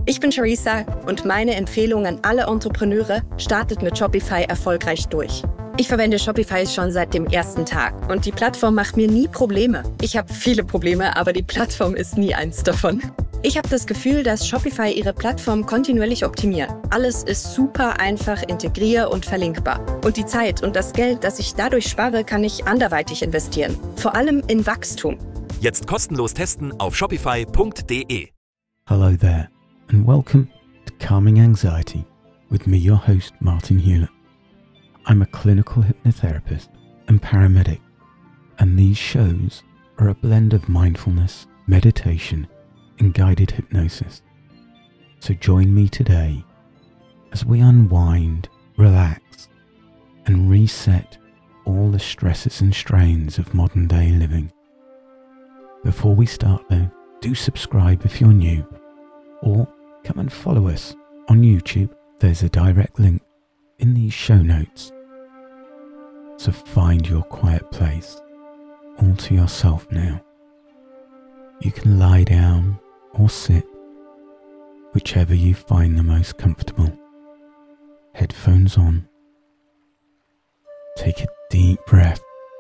Ich bin Charissa und meine Empfehlung an alle Entrepreneure: startet mit Shopify erfolgreich durch. Ich verwende Shopify schon seit dem ersten Tag und die Plattform macht mir nie Probleme. Ich habe viele Probleme, aber die Plattform ist nie eins davon. Ich habe das Gefühl, dass Shopify ihre Plattform kontinuierlich optimiert. Alles ist super einfach integrier- und verlinkbar. Und die Zeit und das Geld, das ich dadurch spare, kann ich anderweitig investieren. Vor allem in Wachstum. Jetzt kostenlos testen auf shopify.de. Hello there, and welcome to Calming Anxiety with me, your host, Martin Hewlett. I'm a clinical hypnotherapist and paramedic, and these shows are a blend of mindfulness, meditation, and guided hypnosis. So join me today as we unwind, relax, and reset all the stresses and strains of modern day living. Before we start though, do subscribe if you're new, or come and follow us on YouTube. There's a direct link in these show notes. So find your quiet place, all to yourself now. You can lie down or sit, whichever you find the most comfortable. Headphones on. Take a deep breath,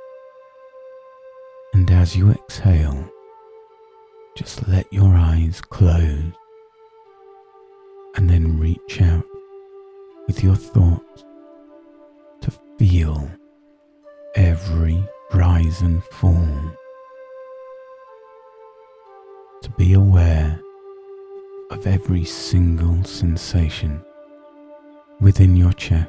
and as you exhale, just let your eyes close, and then reach out with your thoughts to feel every rise and fall, to be aware of every single sensation within your chest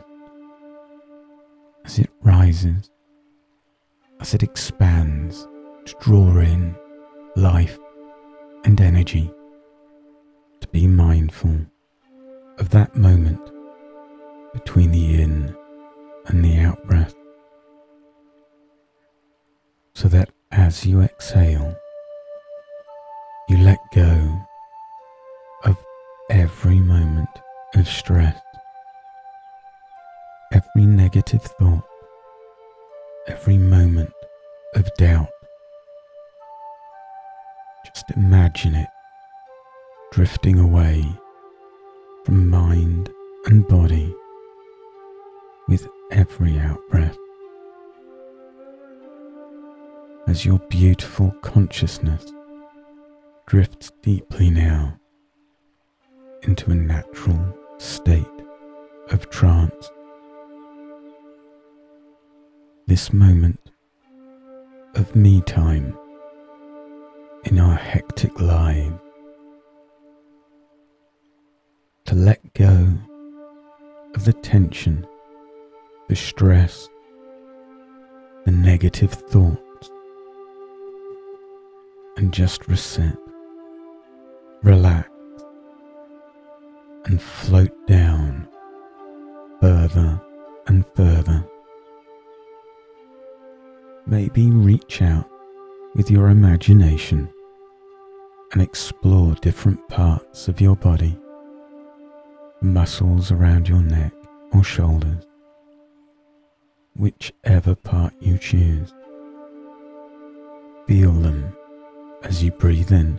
as it rises, as it expands to draw in life and energy, to be mindful of that moment between the in and the out breath, so that as you exhale, you let go of every moment of stress, every negative thought, every moment of doubt. Just imagine it drifting away from mind and body with every out-breath, as your beautiful consciousness drifts deeply now into a natural state of trance. This moment of me time in our hectic lives, to let go of the tension, the stress, the negative thoughts, and just reset, relax, and float down further and further. Maybe reach out with your imagination and explore different parts of your body, muscles around your neck or shoulders, whichever part you choose. Feel them as you breathe in,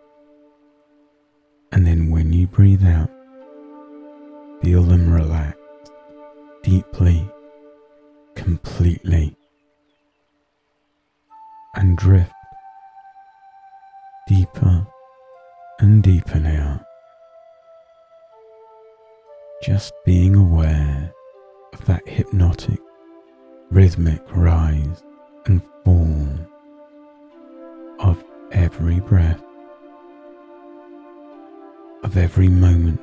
and then when you breathe out, feel them relax deeply, completely, and drift deeper and deeper now, just being aware of that hypnotic, rhythmic rise and fall of every breath, of every moment,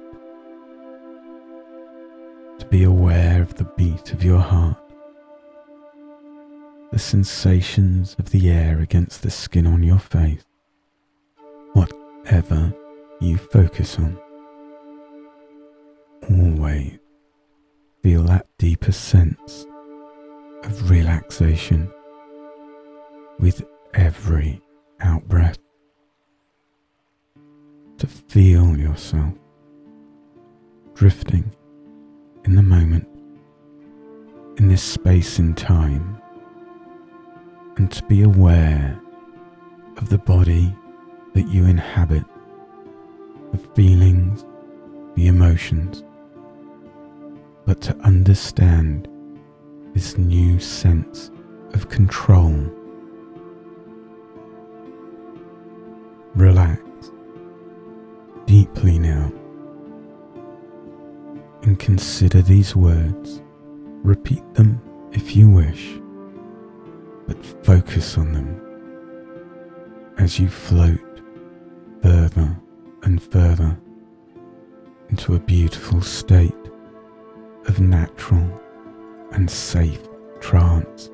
to be aware of the beat of your heart, the sensations of the air against the skin on your face, whatever you focus on. Always feel that deeper sense of relaxation with every out-breath, to feel yourself drifting in the moment, in this space and time, and to be aware of the body that you inhabit, the feelings the emotions, but to understand this new sense of control. Relax deeply now and consider these words. Repeat them if you wish, but focus on them as you float further and further into a beautiful state of natural and safe trance.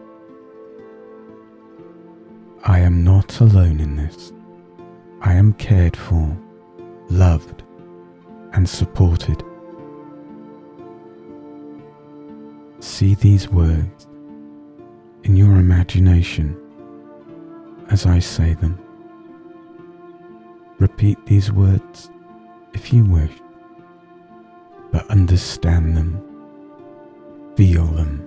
I am not alone in this. I am cared for, loved, and supported. See these words in your imagination as I say them. Repeat these words if you wish, but understand them, feel them.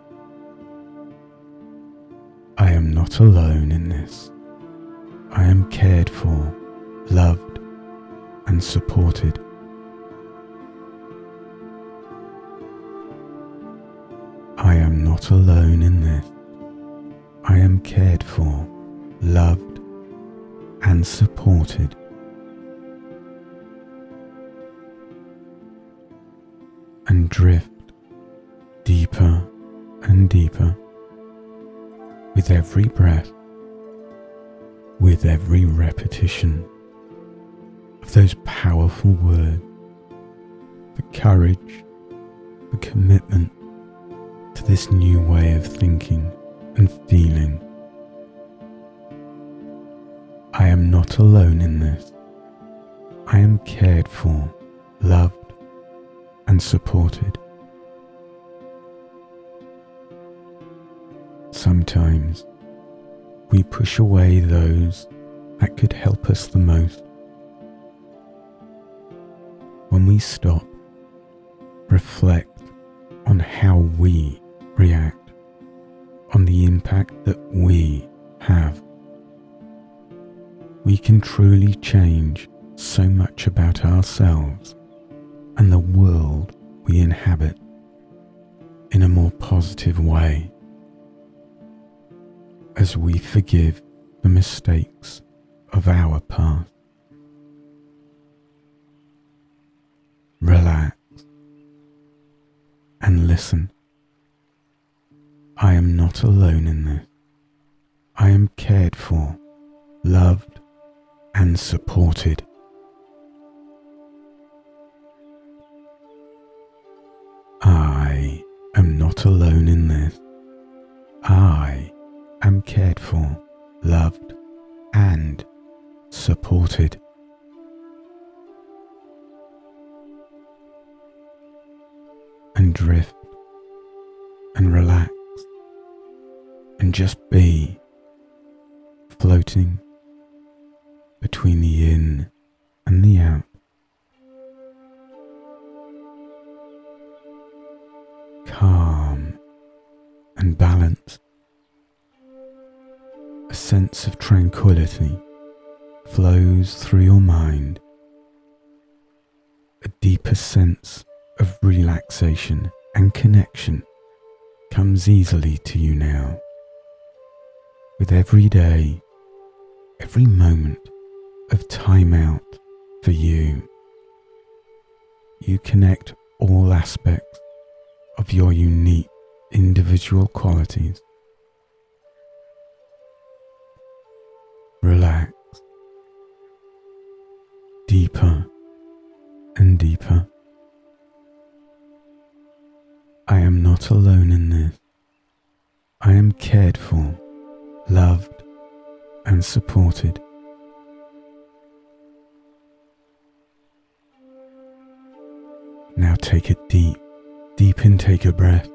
I am not alone in this. I am cared for, loved, and supported. I am not alone in this. I am cared for, loved, and supported. And drift deeper and deeper with every breath, with every repetition of those powerful words, the courage, the commitment to this new way of thinking and feeling. I am not alone in this. I am cared for, loved, and supported. Sometimes we push away those that could help us the most. When we stop, reflect on how we react, on the impact that we have, we can truly change so much about ourselves and the world we inhabit in a more positive way as we forgive the mistakes of our past. Relax and listen. I am not alone in this. I am cared for, loved, and supported. I am not alone in this. I am cared for, loved, and supported. And drift and relax and just be, floating between the in and the out. Calm and balanced. A sense of tranquility flows through your mind. A deeper sense of relaxation and connection comes easily to you now. With every day, every moment of time out for you, you connect all aspects of your unique individual qualities. Relax deeper and deeper. I am not alone in this. I am cared for, loved, and supported. Now take a deep intake of breath,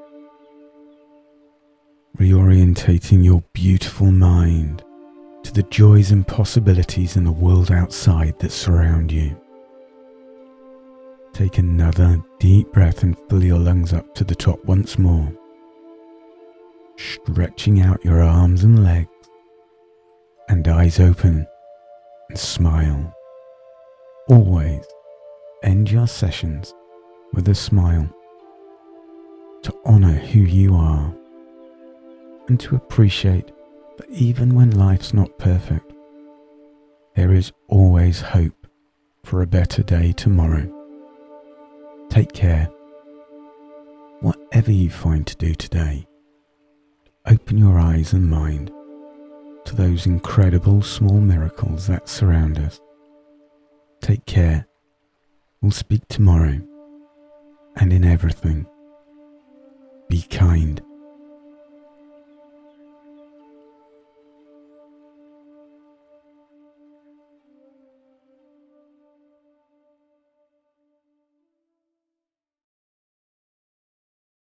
reorientating your beautiful mind to the joys and possibilities in the world outside that surround you. Take another deep breath and fill your lungs up to the top once more, stretching out your arms and legs, and eyes open, and smile. Always, end your sessions with a smile, to honour who you are, and to appreciate that even when life's not perfect, there is always hope for a better day tomorrow. Take care. Whatever you find to do today, open your eyes and mind to those incredible small miracles that surround us. Take care. We'll speak tomorrow, and in everything, be kind.